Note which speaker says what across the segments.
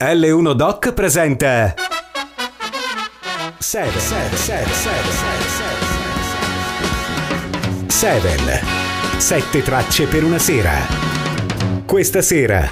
Speaker 1: L1 Doc presenta Seven. Sette tracce per una sera. Questa sera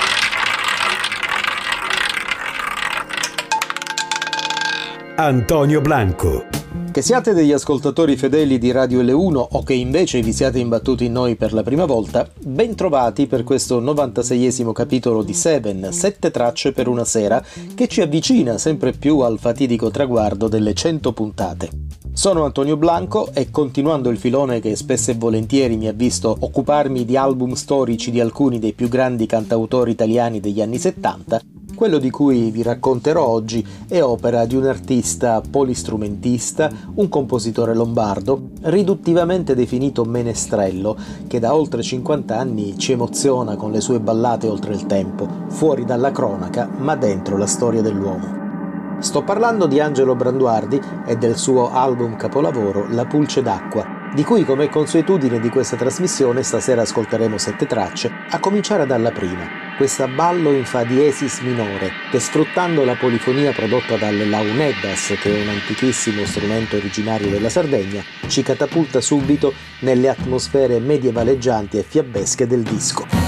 Speaker 1: Antonio Blanco.
Speaker 2: Che siate degli ascoltatori fedeli di Radio L1 o che invece vi siate imbattuti in noi per la prima volta, ben trovati per questo 96esimo capitolo di Seven, sette tracce per una sera, che ci avvicina sempre più al fatidico traguardo delle 100 puntate. Sono Antonio Blanco e, continuando il filone che spesso e volentieri mi ha visto occuparmi di album storici di alcuni dei più grandi cantautori italiani degli anni 70, quello di cui vi racconterò oggi è opera di un artista polistrumentista, un compositore lombardo, riduttivamente definito menestrello, che da oltre 50 anni ci emoziona con le sue ballate oltre il tempo, fuori dalla cronaca ma dentro la storia dell'uomo. Sto parlando di Angelo Branduardi e del suo album capolavoro La Pulce d'acqua, di cui, come è consuetudine di questa trasmissione, stasera ascolteremo 7 tracce, a cominciare dalla prima, questa ballo in fa diesis minore, che, sfruttando la polifonia prodotta dalle launeddas, che è un antichissimo strumento originario della Sardegna, ci catapulta subito nelle atmosfere medievaleggianti e fiabesche del disco.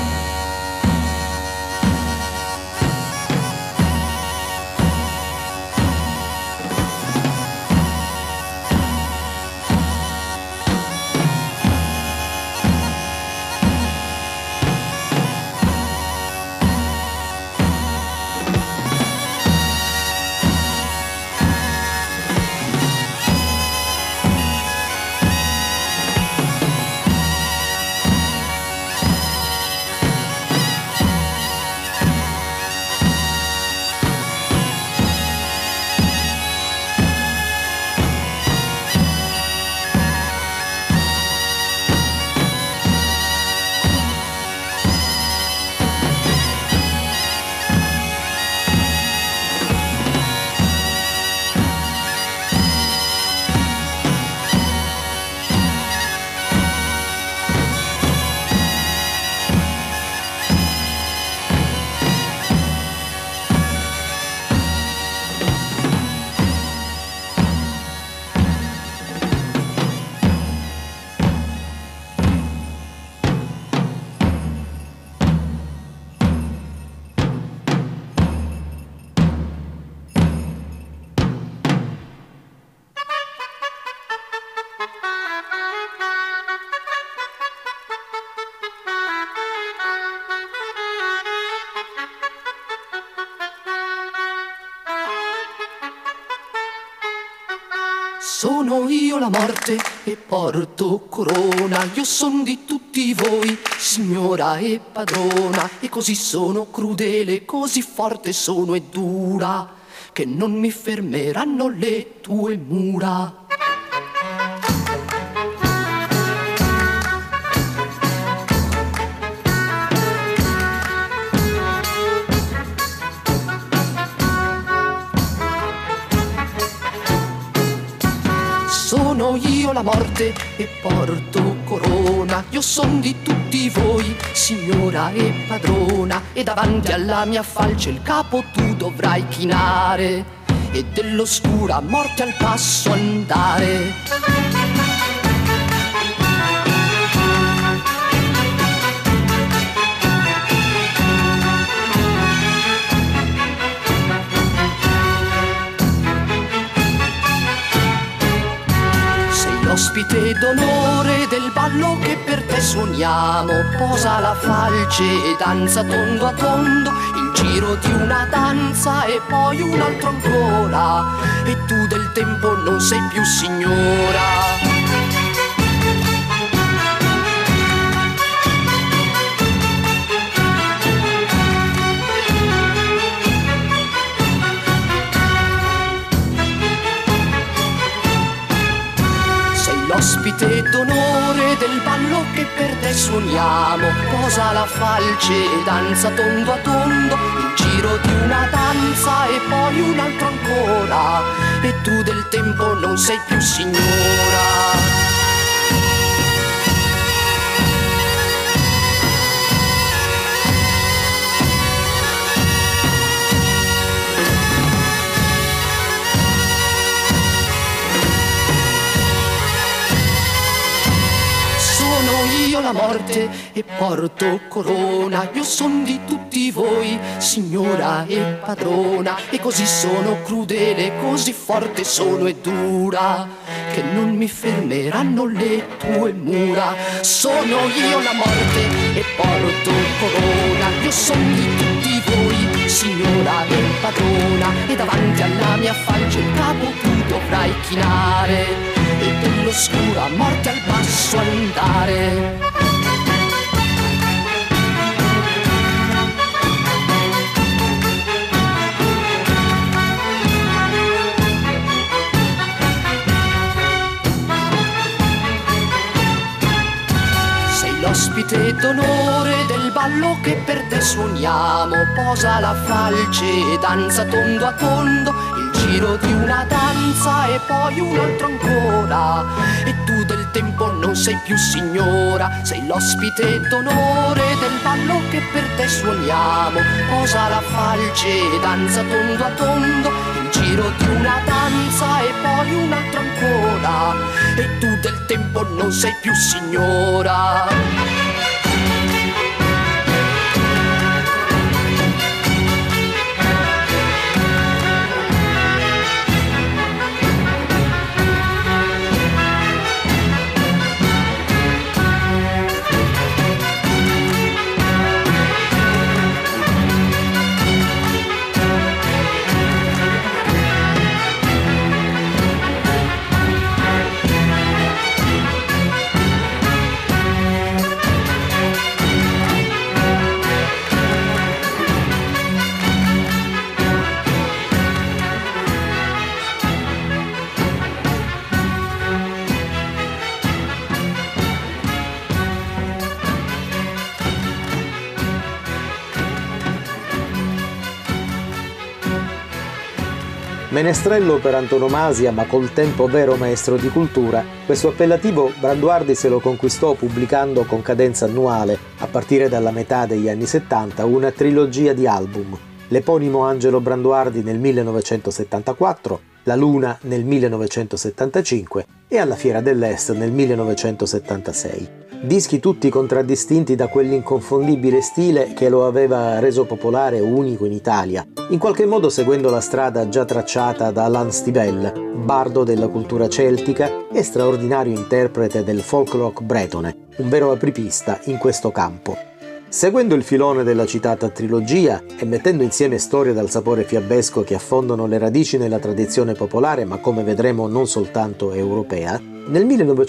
Speaker 3: Sono io la morte e porto corona, io son di tutti voi, signora e padrona, e così sono crudele, così forte sono e dura, che non mi fermeranno le tue mura. Sono io la morte e porto corona, io son di tutti voi, signora e padrona, e davanti alla mia falce il capo tu dovrai chinare, e dell'oscura morte al passo andare. Ospite d'onore del ballo che per te suoniamo, posa la falce e danza tondo a tondo, il giro di una danza e poi un altro ancora, e tu del tempo non sei più signora. Ospite d'onore del ballo che per te suoniamo, posa la falce e danza tondo a tondo, il giro di una danza e poi un altro ancora, e tu del tempo non sei più signora. morte e porto corona. Io son di tutti voi, signora e padrona, e così sono crudele, così forte sono e dura, che non mi fermeranno le tue mura. Sono io la morte e porto corona. Io son di tutti voi, signora e padrona, e davanti alla mia falce il capo tu dovrai chinare, e dell'oscura morte al basso andare. L'ospite d'onore del ballo che per te suoniamo. Posa la falce e danza tondo a tondo, il giro di una danza e poi un altro ancora. E tu del tempo non sei più signora, sei l'ospite d'onore del ballo che per te suoniamo. Posa la falce e danza tondo a tondo, il giro di una danza e poi un altro ancora. E tu del tempo non sei più signora.
Speaker 2: Menestrello per antonomasia, ma col tempo vero maestro di cultura, questo appellativo Branduardi se lo conquistò pubblicando con cadenza annuale, a partire dalla metà degli anni 70, una trilogia di album. L'eponimo Angelo Branduardi nel 1974, La Luna nel 1975 e Alla Fiera dell'Est nel 1976. Dischi tutti contraddistinti da quell'inconfondibile stile che lo aveva reso popolare e unico in Italia, in qualche modo seguendo la strada già tracciata da Alain Stivell, bardo della cultura celtica e straordinario interprete del folk rock bretone, un vero apripista in questo campo. Seguendo il filone della citata trilogia e mettendo insieme storie dal sapore fiabesco che affondano le radici nella tradizione popolare, ma come vedremo non soltanto europea, nel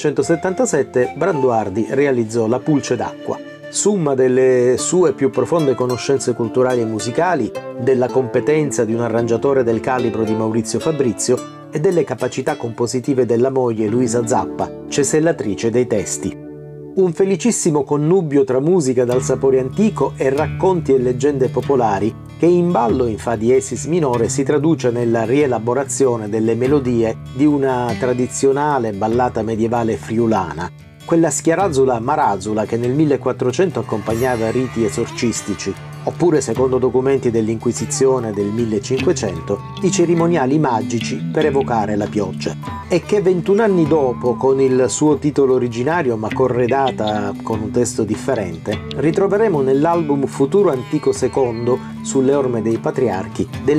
Speaker 2: 1977 Branduardi realizzò La Pulce d'acqua, summa delle sue più profonde conoscenze culturali e musicali, della competenza di un arrangiatore del calibro di Maurizio Fabrizio e delle capacità compositive della moglie Luisa Zappa, cesellatrice dei testi. Un felicissimo connubio tra musica dal sapore antico e racconti e leggende popolari che in ballo in fa diesis minore si traduce nella rielaborazione delle melodie di una tradizionale ballata medievale friulana, quella schiarazzula marazzula che nel 1400 accompagnava riti esorcistici, oppure, secondo documenti dell'Inquisizione del 1500, i cerimoniali magici per evocare la pioggia, e che 21 anni dopo, con il suo titolo originario ma corredata con un testo differente, ritroveremo nell'album Futuro Antico Secondo sulle orme dei patriarchi del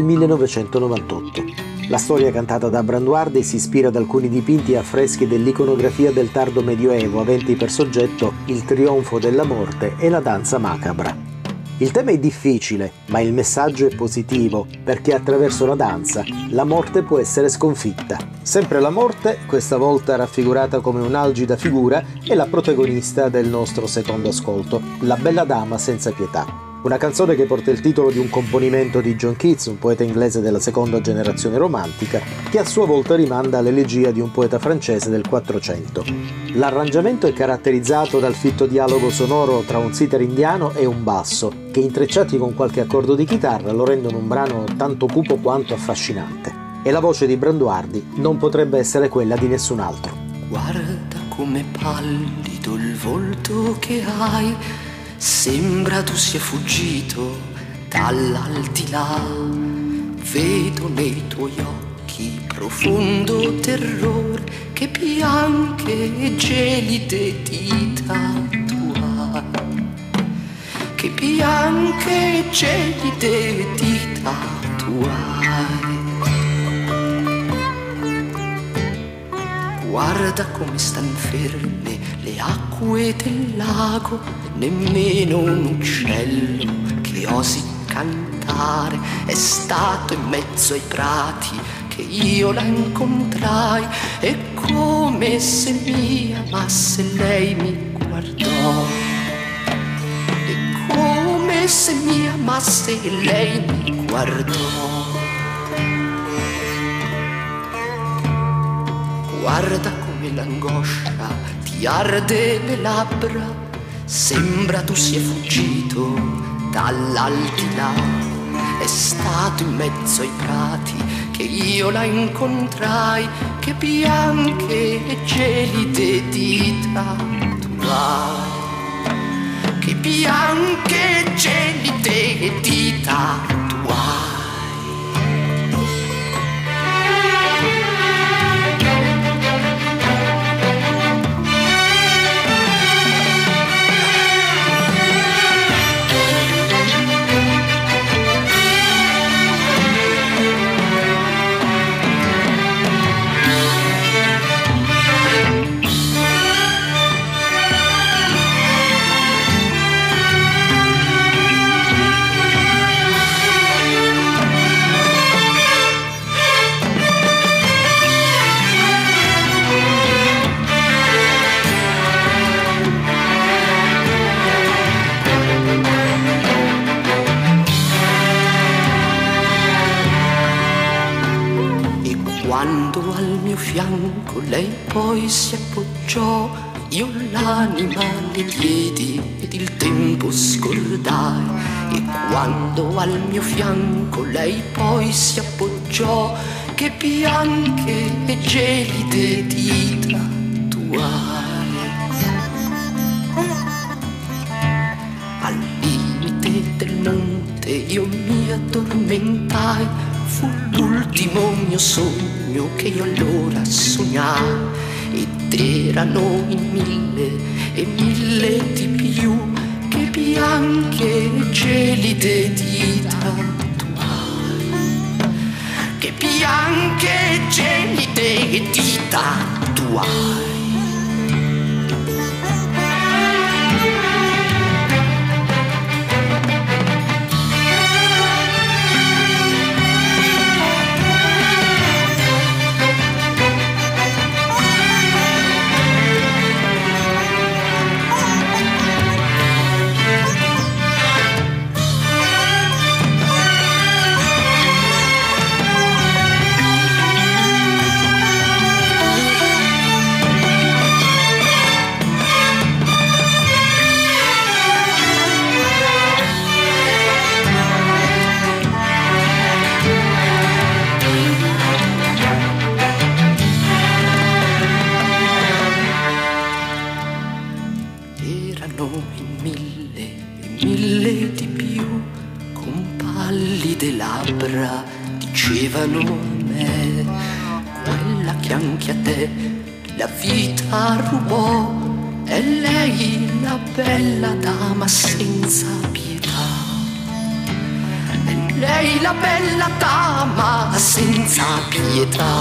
Speaker 2: 1998. La storia cantata da Branduardi si ispira ad alcuni dipinti e affreschi dell'iconografia del tardo Medioevo aventi per soggetto il trionfo della morte e la danza macabra. Il tema è difficile, ma il messaggio è positivo, perché attraverso la danza la morte può essere sconfitta. Sempre la morte, questa volta raffigurata come un'algida figura, è la protagonista del nostro secondo ascolto, La bella dama senza pietà. Una canzone che porta il titolo di un componimento di John Keats, un poeta inglese della seconda generazione romantica, che a sua volta rimanda all'elegia di un poeta francese del 400. L'arrangiamento è caratterizzato dal fitto dialogo sonoro tra un sitar indiano e un basso, che intrecciati con qualche accordo di chitarra lo rendono un brano tanto cupo quanto affascinante. E la voce di Branduardi non potrebbe essere quella di nessun altro.
Speaker 3: Guarda come pallido il volto che hai, sembra tu sia fuggito dall'aldilà. Vedo nei tuoi occhi profondo terrore che bianche e gelide dita tu hai. bianche e gelide dita tu hai. Guarda come stan ferme le acque del lago, nemmeno un uccello che osi cantare è stato in mezzo ai prati che io la incontrai. È come se mi amasse, lei mi guardò. È come se mi amasse e lei mi guardò. Guarda come l'angoscia ti arde le labbra, sembra tu sia fuggito dall'aldilà. È stato in mezzo ai prati che io la incontrai, che bianche e gelide dita tu hai. Che bianche e gelide dita tu hai. Quando al mio fianco lei poi si appoggiò, io l'anima le diedi ed il tempo scordai. E quando al mio fianco lei poi si appoggiò, che bianche e gelide dita tu hai. Al limite del monte io mi addormentai, fu l'ultimo mio sogno che io allora sognai, ed erano in mille e mille di più, che bianche e gelide dita tu hai. Che bianche e gelide dita tu hai. Dicevano a me, quella che anche a te la vita rubò, è lei la bella dama senza pietà. È lei la bella dama senza pietà.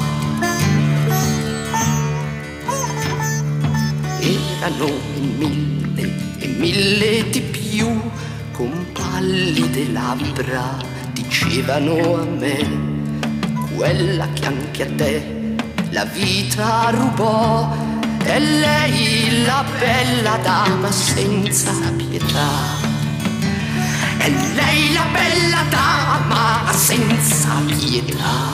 Speaker 3: Erano in mille e mille di più, con pallide labbra dicevano a me, quella che anche a te la vita rubò, è lei la bella dama senza pietà. È lei la bella dama senza pietà.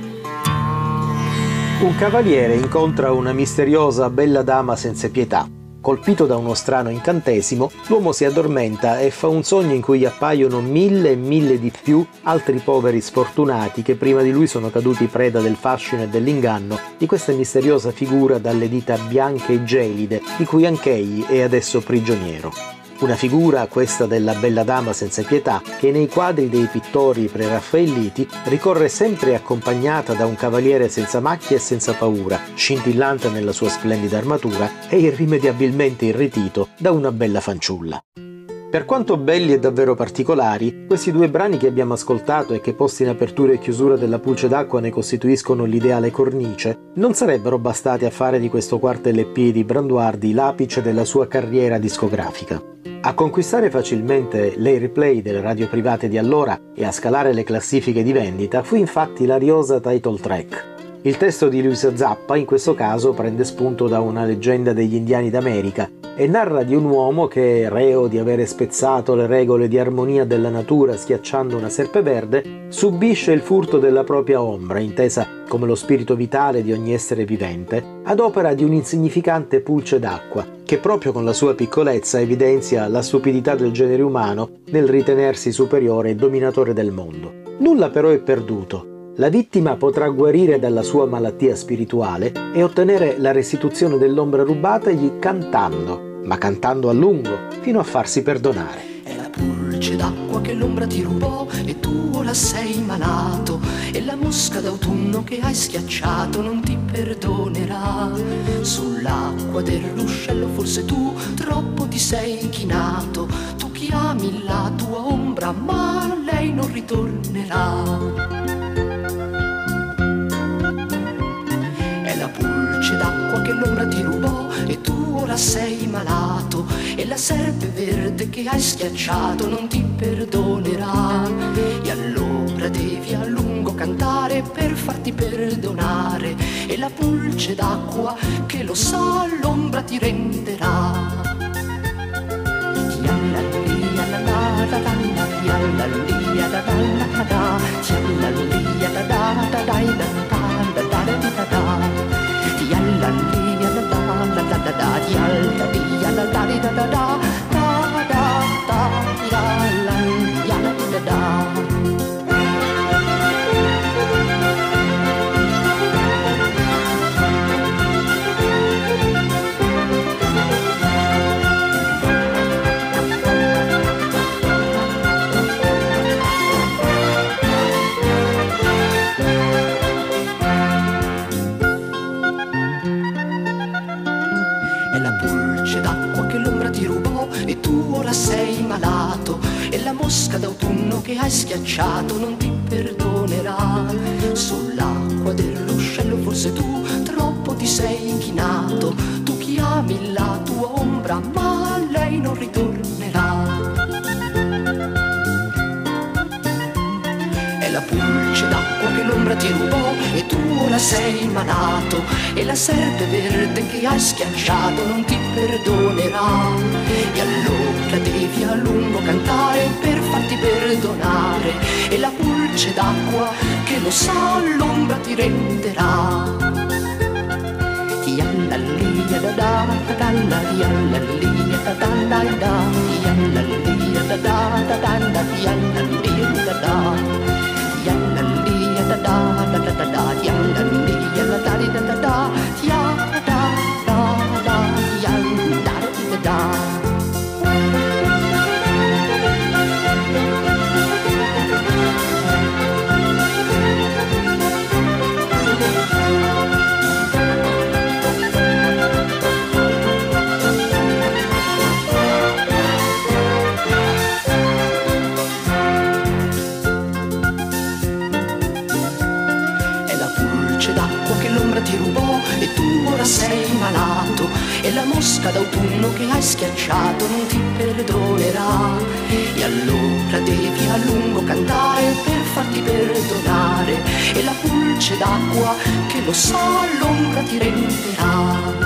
Speaker 2: Un cavaliere incontra una misteriosa bella dama senza pietà. Colpito da uno strano incantesimo, l'uomo si addormenta e fa un sogno in cui appaiono 1000 e 1000 di più altri poveri sfortunati che prima di lui sono caduti preda del fascino e dell'inganno di questa misteriosa figura dalle dita bianche e gelide, di cui anch'egli è adesso prigioniero. Una figura, questa della bella dama senza pietà, che nei quadri dei pittori preraffaelliti ricorre sempre accompagnata da un cavaliere senza macchie e senza paura, scintillante nella sua splendida armatura e irrimediabilmente irretito da una bella fanciulla. Per quanto belli e davvero particolari, questi due brani che abbiamo ascoltato e che posti in apertura e chiusura della Pulce d'acqua ne costituiscono l'ideale cornice, non sarebbero bastati a fare di questo quarto LP di Branduardi l'apice della sua carriera discografica. A conquistare facilmente l'Airplay delle radio private di allora e a scalare le classifiche di vendita fu infatti l'ariosa title track. Il testo di Luisa Zappa in questo caso prende spunto da una leggenda degli indiani d'America e narra di un uomo che, reo di avere spezzato le regole di armonia della natura schiacciando una serpe verde, subisce il furto della propria ombra, intesa come lo spirito vitale di ogni essere vivente, ad opera di un insignificante pulce d'acqua, che proprio con la sua piccolezza evidenzia la stupidità del genere umano nel ritenersi superiore e dominatore del mondo. Nulla però è perduto. La vittima potrà guarire dalla sua malattia spirituale e ottenere la restituzione dell'ombra rubatagli cantando, ma cantando a lungo, fino a farsi perdonare.
Speaker 3: È la pulce d'acqua che l'ombra ti rubò e tu ora sei malato, e la mosca d'autunno che hai schiacciato non ti perdonerà. Sull'acqua del ruscello forse tu troppo ti sei inchinato, tu chiami la tua ombra ma lei non ritornerà. La pulce d'acqua che l'ombra ti rubò e tu ora sei malato, e la serpe verde che hai schiacciato non ti perdonerà. E allora devi a lungo cantare per farti perdonare, e la pulce d'acqua che lo sa l'ombra ti renderà. Sei malato e la mosca d'autunno che hai schiacciato non ti perdonerà. Sull'acqua del ruscello forse tu troppo ti sei inchinato, tu chiami la tua ombra ma lei non ritornerà. È la pulce d'acqua che l'ombra ti rubò e tu ora sei malato, e la serpe verde che hai schiacciato non ti perdonerà. E allora devi a lungo cantare per farti perdonare, e la pulce d'acqua che lo sa l'ombra ti renderà. Sei malato e la mosca d'autunno che hai schiacciato non ti perdonerà. E allora devi a lungo cantare per farti perdonare, e la pulce d'acqua che lo sa l'ombra ti renderà.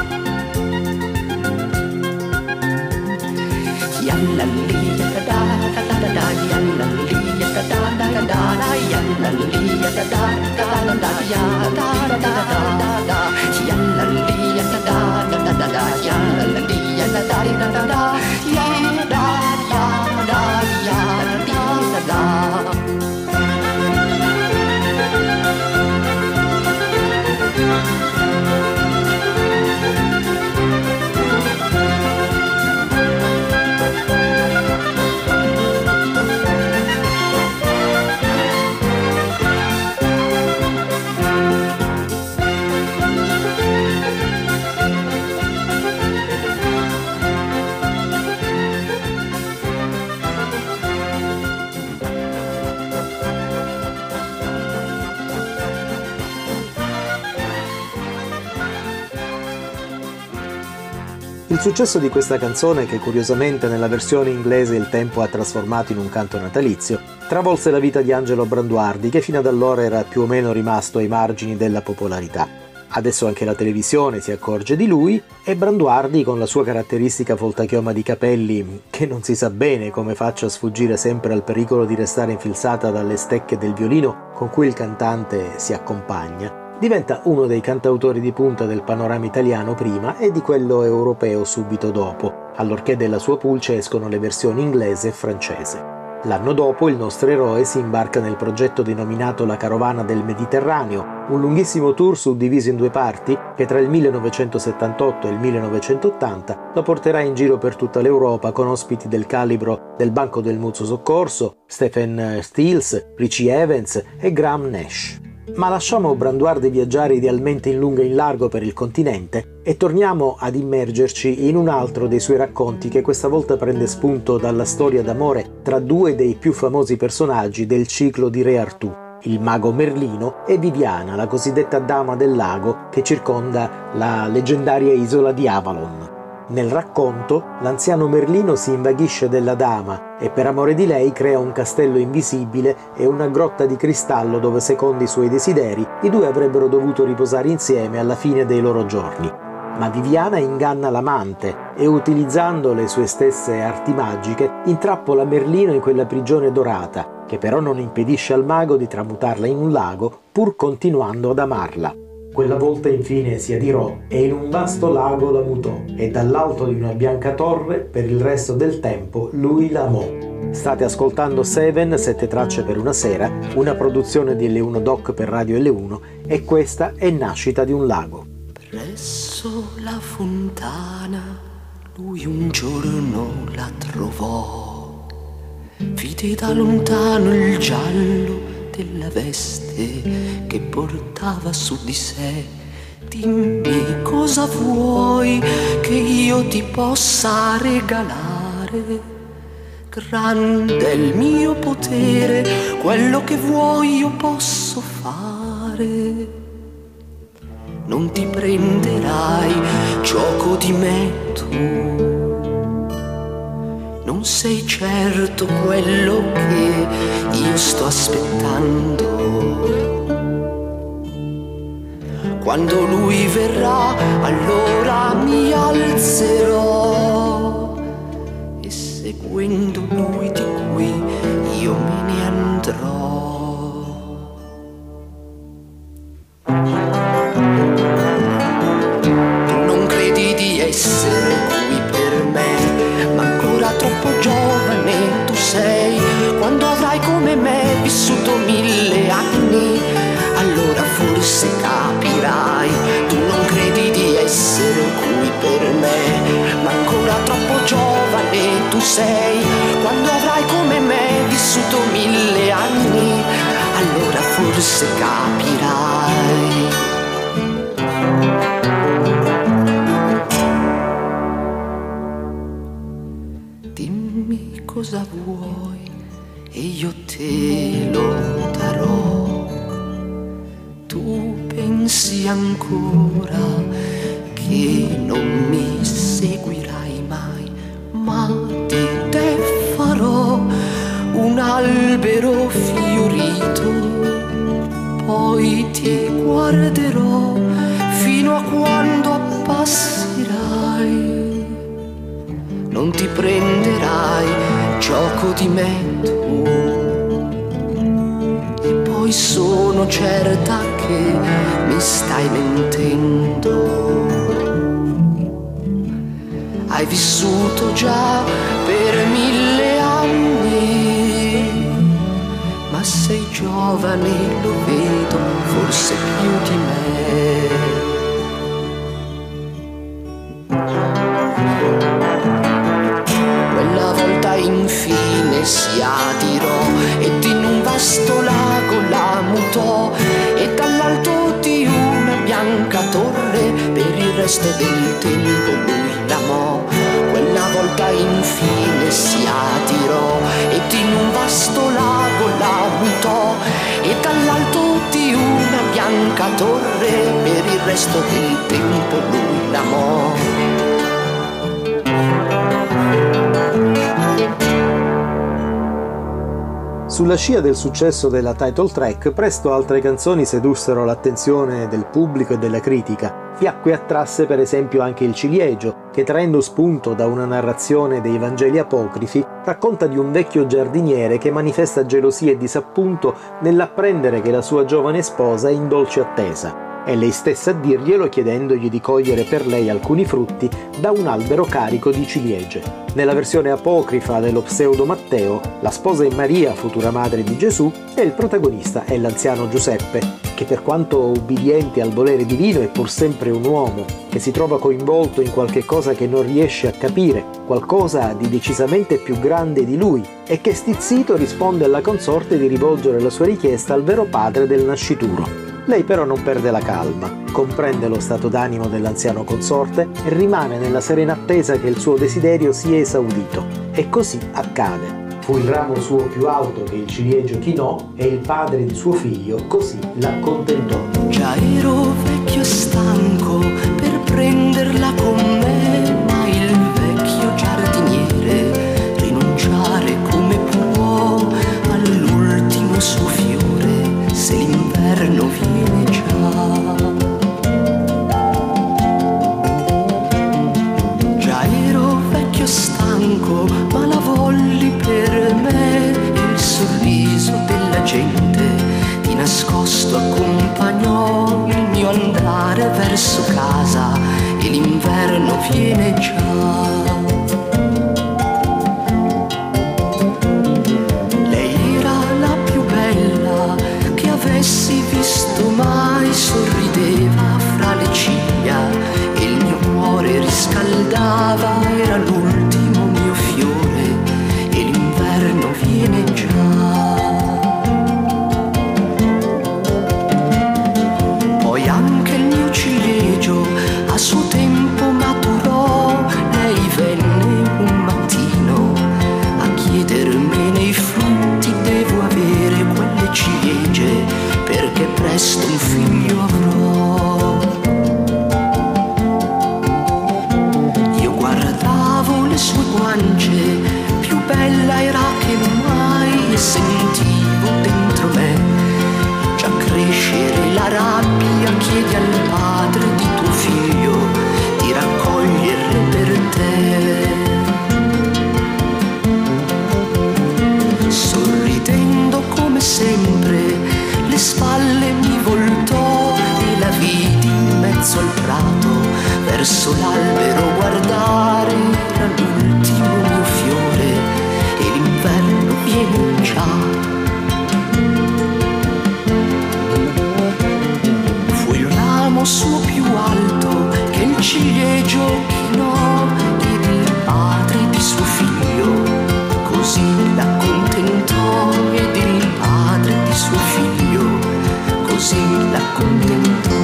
Speaker 2: successo di questa canzone, che curiosamente nella versione inglese il tempo ha trasformato in un canto natalizio, travolse la vita di Angelo Branduardi, che fino ad allora era più o meno rimasto ai margini della popolarità. Adesso anche la televisione si accorge di lui e Branduardi, con la sua caratteristica foltachioma di capelli, che non si sa bene come faccia a sfuggire sempre al pericolo di restare infilzata dalle stecche del violino con cui il cantante si accompagna, diventa uno dei cantautori di punta del panorama italiano prima e di quello europeo subito dopo, allorché della sua pulce escono le versioni inglese e francese. L'anno dopo il nostro eroe si imbarca nel progetto denominato La Carovana del Mediterraneo, un lunghissimo tour suddiviso in due parti che tra il 1978 e il 1980 lo porterà in giro per tutta l'Europa con ospiti del calibro del Banco del Mutuo Soccorso, Stephen Stills, Richie Evans e Graham Nash. Ma lasciamo Branduardi viaggiare idealmente in lungo e in largo per il continente e torniamo ad immergerci in un altro dei suoi racconti, che questa volta prende spunto dalla storia d'amore tra due dei più famosi personaggi del ciclo di Re Artù, il mago Merlino e Viviana, la cosiddetta dama del lago che circonda la leggendaria isola di Avalon. Nel racconto, l'anziano Merlino si invaghisce della dama e per amore di lei crea un castello invisibile e una grotta di cristallo dove, secondo i suoi desideri, i due avrebbero dovuto riposare insieme alla fine dei loro giorni. Ma Viviana inganna l'amante e, utilizzando le sue stesse arti magiche, intrappola Merlino in quella prigione dorata, che però non impedisce al mago di tramutarla in un lago, pur continuando ad amarla. Quella volta infine si adirò e in un vasto lago la mutò, e dall'alto di una bianca torre per il resto del tempo lui la amò. State ascoltando Seven, 7 tracce per una sera, una produzione di L1 Doc per Radio L1, e questa è Nascita di un lago.
Speaker 3: Presso la fontana lui un giorno la trovò, vide da lontano il giallo della veste che portava su di sé. Dimmi cosa vuoi che io ti possa regalare, grande è il mio potere, quello che vuoi io posso fare. Non ti prenderai gioco di me tu, non sei certo quello che io sto aspettando. Quando lui verrà, allora mi alzerò e seguendo lui di qui io me ne andrò. Tu non credi di essere qui per me, ma ancora troppo giovane tu sei. Quando avrai come me vissuto 1000 anni, allora forse capirai. Tu non credi di essere qui per me, ma ancora troppo giovane tu sei. Quando avrai come me vissuto 1000 anni, allora forse capirai. Dimmi cosa vuoi e io te lo darò. Tu pensi ancora che non mi seguirai mai, ma di te farò un albero fiorito, poi ti guarderò fino a quando appasserai. Non ti prenderai gioco di me tu, e poi sono certa che mi stai mentendo. Hai vissuto già per 1000 anni, ma sei giovane, lo vedo, forse più di me. Quella volta infine si adirò ed in un vasto lago la mutò, e dall'alto di una bianca torre per il resto del tempo lui l'amò. Quella volta infine si adirò ed in un vasto lago la mutò, e dall'alto di una bianca torre per il resto del tempo lui l'amò.
Speaker 2: Sulla scia del successo della title track, presto altre canzoni sedussero l'attenzione del pubblico e della critica. Piacque e attrasse per esempio anche il ciliegio, che traendo spunto da una narrazione dei Vangeli apocrifi, racconta di un vecchio giardiniere che manifesta gelosia e disappunto nell'apprendere che la sua giovane sposa è in dolce attesa. È lei stessa a dirglielo, chiedendogli di cogliere per lei alcuni frutti da un albero carico di ciliegie. Nella versione apocrifa dello pseudo Matteo, la sposa è Maria, futura madre di Gesù, e il protagonista è l'anziano Giuseppe, che per quanto ubbidiente al volere divino è pur sempre un uomo, che si trova coinvolto in qualche cosa che non riesce a capire, qualcosa di decisamente più grande di lui, e che stizzito risponde alla consorte di rivolgere la sua richiesta al vero padre del nascituro. Lei però non perde la calma, comprende lo stato d'animo dell'anziano consorte e rimane nella serena attesa che il suo desiderio sia esaudito. E così accade. Fu il ramo suo più alto che il ciliegio chinò e il padre di suo figlio così l'accontentò.
Speaker 3: Già ero vecchio e stanco per prenderla con me, ma il vecchio giardiniere rinunciare come può all'ultimo suo fiore, se l'inverno viene già. Già ero vecchio e stanco, ma la volli per me, il sorriso della gente di nascosto accompagnò il mio andare verso casa e l'inverno viene già. Lei era la più bella che avessi visto mai, sorrideva fra le ciglia e il mio cuore riscaldava, era l'ultimo mio fiore e l'inverno viene già. Poi anche il mio ciliegio a suo tempo maturò, lei venne un mattino a chiedermene i frutti, devo avere quelle ciliegie perché presto un figlio avrò. Io guardavo le sue guance, più bella era che mai, e sentivo dentro me già crescere la rabbia. Chiedi al padre di tuo figlio di raccoglierle per te. Sorridendo come sempre, le spalle mi voltò e la vidi in mezzo al prato, verso l'albero guardare, era l'ultimo mio fiore e l'inverno viene già. Fu il ramo suo più alto che il ciliegio chinò ed il padre di suo figlio così l'accontentò, ed il padre di suo figlio così l'accontentò.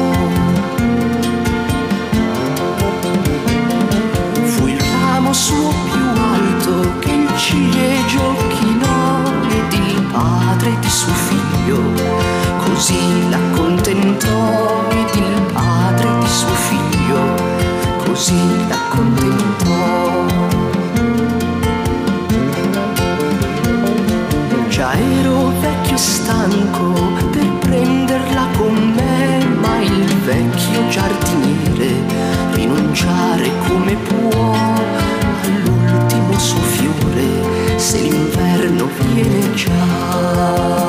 Speaker 3: Fu il ramo suo più alto che il ciliegio chinò ed il padre di suo figlio così l'accontentò, ed il padre di suo figlio così l'accontentò. Già ero vecchio e stanco per prenderla con me, ma il vecchio giardiniere rinunciare come può all'ultimo suo fiore, se l'inverno viene già.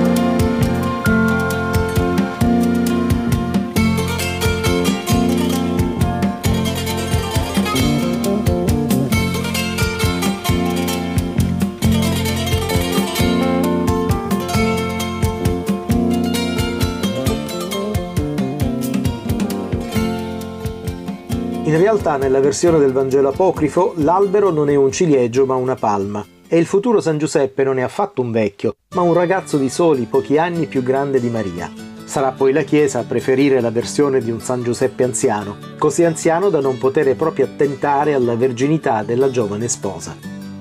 Speaker 2: In realtà, nella versione del Vangelo apocrifo, l'albero non è un ciliegio ma una palma, e il futuro San Giuseppe non è affatto un vecchio, ma un ragazzo di soli pochi anni più grande di Maria. Sarà poi la Chiesa a preferire la versione di un San Giuseppe anziano, così anziano da non poter proprio attentare alla verginità della giovane sposa.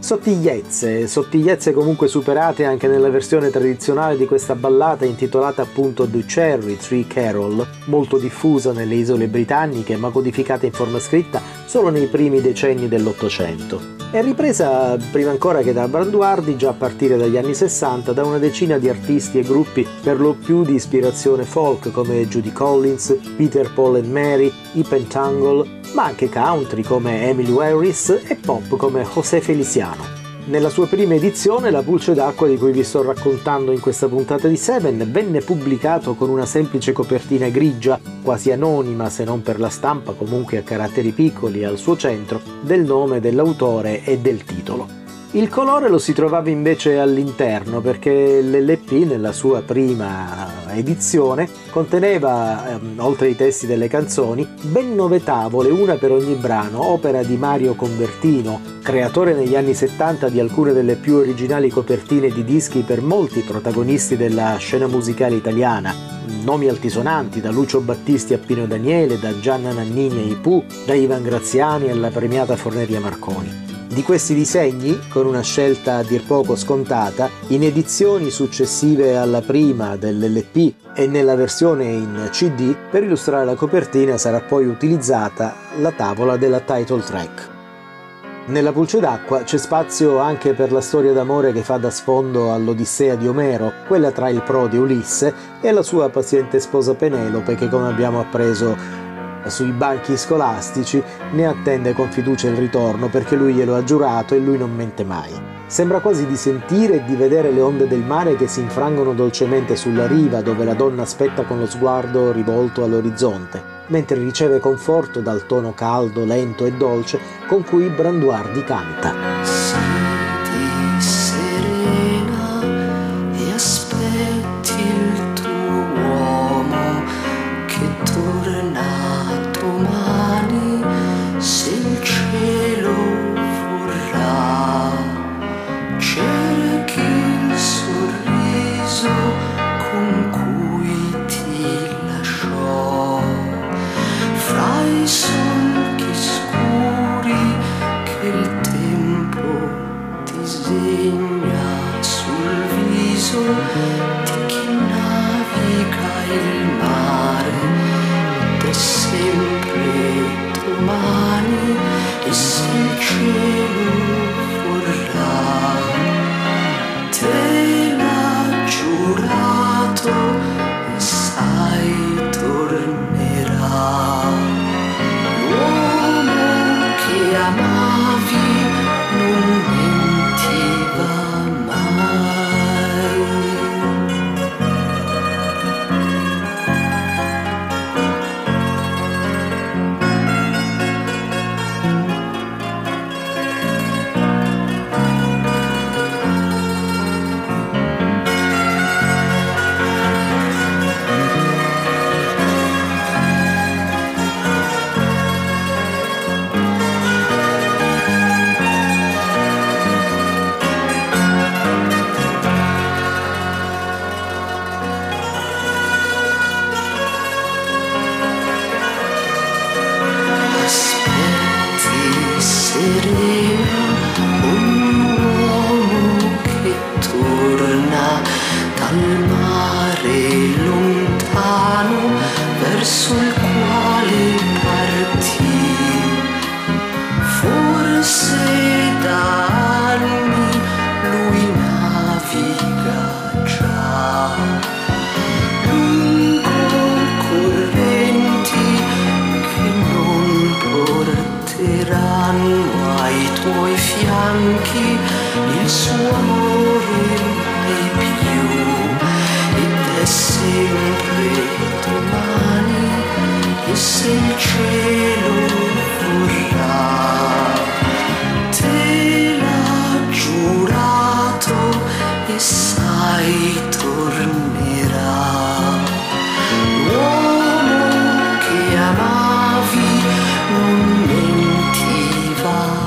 Speaker 2: Sottigliezze comunque superate anche nella versione tradizionale di questa ballata intitolata appunto The Cherry Tree Carol, molto diffusa nelle isole britanniche ma codificata in forma scritta solo nei primi decenni dell'Ottocento. È ripresa prima ancora che da Branduardi già a partire dagli anni 60 da una decina di artisti e gruppi per lo più di ispirazione folk come Judy Collins, Peter, Paul and Mary, i Pentangle, ma anche country come Emily Harris e pop come José Feliciano. Nella sua prima edizione La pulce d'acqua di cui vi sto raccontando in questa puntata di Seven venne pubblicato con una semplice copertina grigia, quasi anonima se non per la stampa comunque a caratteri piccoli al suo centro, del nome dell'autore e del titolo. Il colore lo si trovava invece all'interno perché l'LP nella sua prima edizione conteneva, oltre ai testi delle canzoni, ben 9 tavole, una per ogni brano, opera di Mario Convertino, creatore negli anni 70 di alcune delle più originali copertine di dischi per molti protagonisti della scena musicale italiana. Nomi altisonanti, da Lucio Battisti a Pino Daniele, da Gianna Nannini ai Pooh, da Ivan Graziani alla premiata Forneria Marconi. Di questi disegni, con una scelta a dir poco scontata, in edizioni successive alla prima dell'LP e nella versione in CD, per illustrare la copertina sarà poi utilizzata la tavola della title track. Nella pulce d'acqua c'è spazio anche per la storia d'amore che fa da sfondo all'Odissea di Omero, quella tra il prode Ulisse e la sua paziente sposa Penelope che, come abbiamo appreso sui banchi scolastici, ne attende con fiducia il ritorno perché lui glielo ha giurato e lui non mente mai. Sembra quasi di sentire e di vedere le onde del mare che si infrangono dolcemente sulla riva dove la donna aspetta con lo sguardo rivolto all'orizzonte, mentre riceve conforto dal tono caldo, lento e dolce con cui Branduardi canta.
Speaker 3: Senti serena e aspetti il tuo uomo che torna domani se il cielo vorrà. Cerchi il sorriso con cui ti lasciò fra i solchi scuri che il tempo disegna sul viso di chi naviga il mare. Ed è sempre domani e se il cielo vorrà. Te l'ha giurato e sai tornerà. L'uomo che amavi non mentiva mai. Il suo amore mai più, ed è sempre domani e se il cielo vorrà. Te l'ha giurato e sai tornerà. L'uomo che amavi non mentiva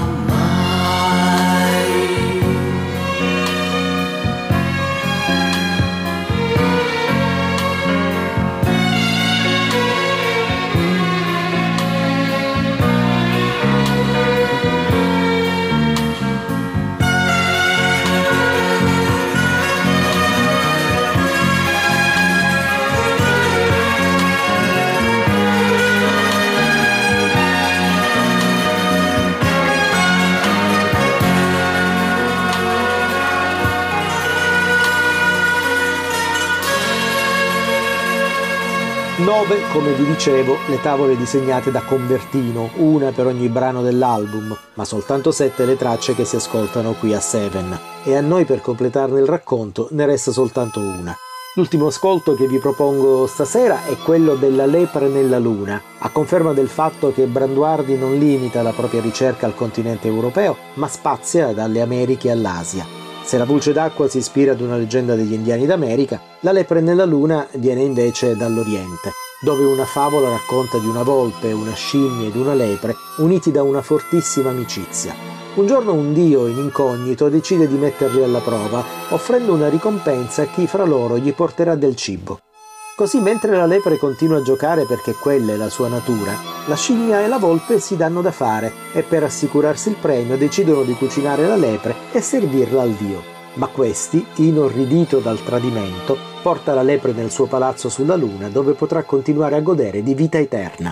Speaker 2: 9, come vi dicevo, le tavole disegnate da Convertino, una per ogni brano dell'album, ma soltanto 7 le tracce che si ascoltano qui a Seven. E a noi, per completarne il racconto, ne resta soltanto una. L'ultimo ascolto che vi propongo stasera è quello della lepre nella luna, a conferma del fatto che Branduardi non limita la propria ricerca al continente europeo, ma spazia dalle Americhe all'Asia. Se la pulce d'acqua si ispira ad una leggenda degli indiani d'America, la lepre nella luna viene invece dall'Oriente, dove una favola racconta di una volpe, una scimmia ed una lepre uniti da una fortissima amicizia. Un giorno un dio in incognito decide di metterli alla prova, offrendo una ricompensa a chi fra loro gli porterà del cibo. Così, mentre la lepre continua a giocare perché quella è la sua natura, la scimmia e la volpe si danno da fare e per assicurarsi il premio decidono di cucinare la lepre e servirla al dio. Ma questi, inorridito dal tradimento, porta la lepre nel suo palazzo sulla luna, dove potrà continuare a godere di vita eterna.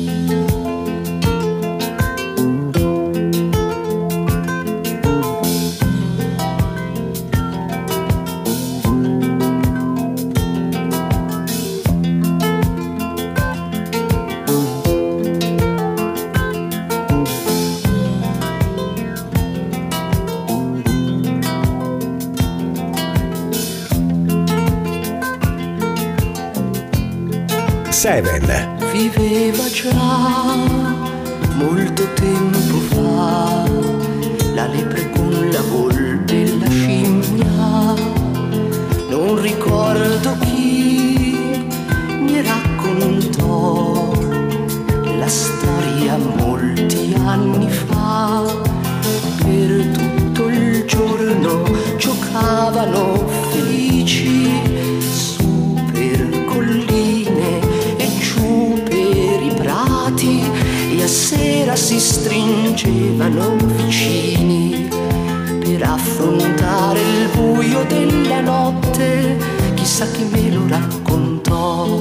Speaker 1: Seven.
Speaker 3: Viveva già molto tempo fa la lepre con la volpe e la scimmia. Non ricordo chi mi raccontò la storia molti anni fa. Per tutto il giorno giocavano felici su per colline e giù per i prati, e a sera si stringevano vicini per affrontare il buio della notte. Chissà chi me lo raccontò.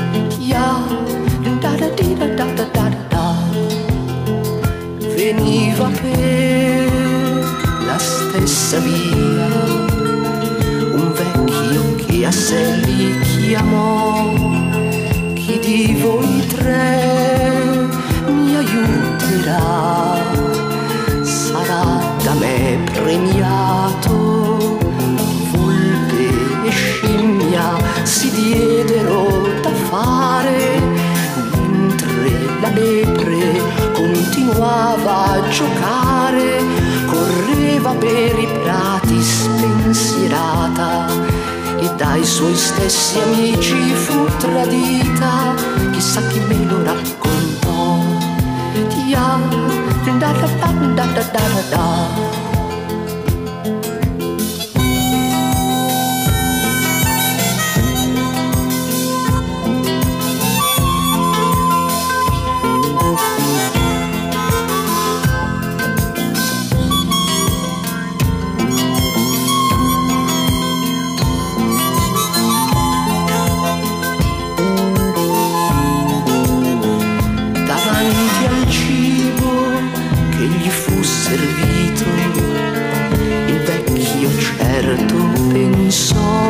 Speaker 3: Veniva per la stessa via un vecchio che a sé li chiamò. Chi di voi tre mi aiuterà sarà da me premiato. Volpe e scimmia si diedero da fare, mentre la lepre continuava a giocare. Correva per i prati spensierata e dai suoi stessi amici fu tradita. Chissà chi me lo raccontò. Davanti al cibo che gli fu servito, il vecchio certo pensò: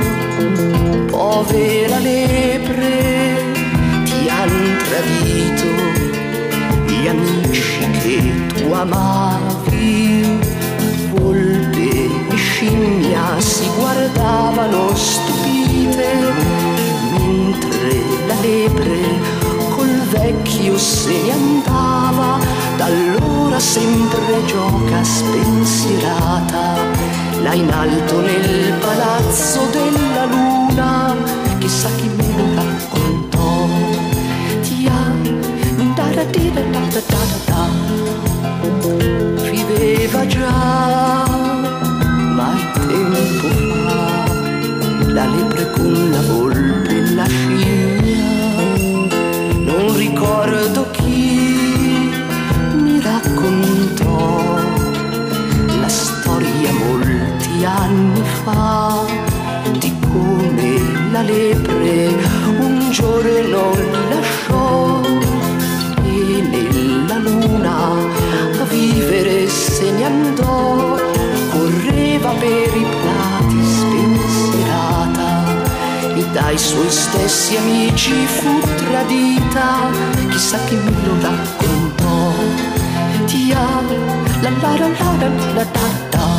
Speaker 3: povera lepre, ti han tradito gli amici che tu amavi. Volpe e scimmia si guardavano stupite, mentre la lepre col vecchio se ne andava. Da allora sempre gioca spensierata, là in alto nel palazzo della luna. Chissà chi me lo raccontò. Viveva già, ma è tempo fa, la lepre con la volpe e la scimmia. Non ricordo chi mi raccontò la storia molti anni fa di come la lepre un dai suoi stessi amici fu tradita, chissà chi me lo raccontò. Tia, la la la la la la la la.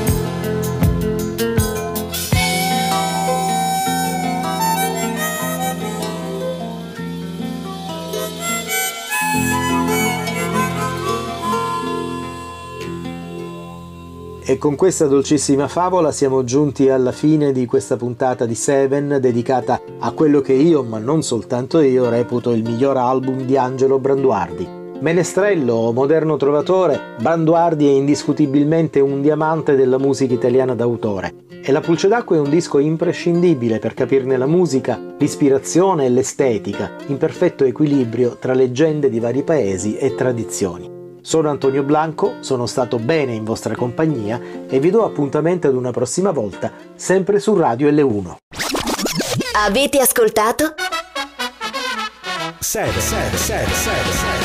Speaker 2: E con questa dolcissima favola siamo giunti alla fine di questa puntata di Seven dedicata a quello che io, ma non soltanto io, reputo il miglior album di Angelo Branduardi. Menestrello o moderno trovatore, Branduardi è indiscutibilmente un diamante della musica italiana d'autore. E La Pulce d'Acqua è un disco imprescindibile per capirne la musica, l'ispirazione e l'estetica, in perfetto equilibrio tra leggende di vari paesi e tradizioni. Sono Antonio Blanco, sono stato bene in vostra compagnia e vi do appuntamento ad una prossima volta, sempre su Radio L1.
Speaker 4: Avete ascoltato?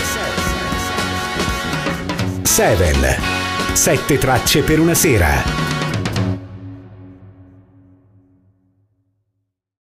Speaker 1: Seven. 7 tracce per una sera.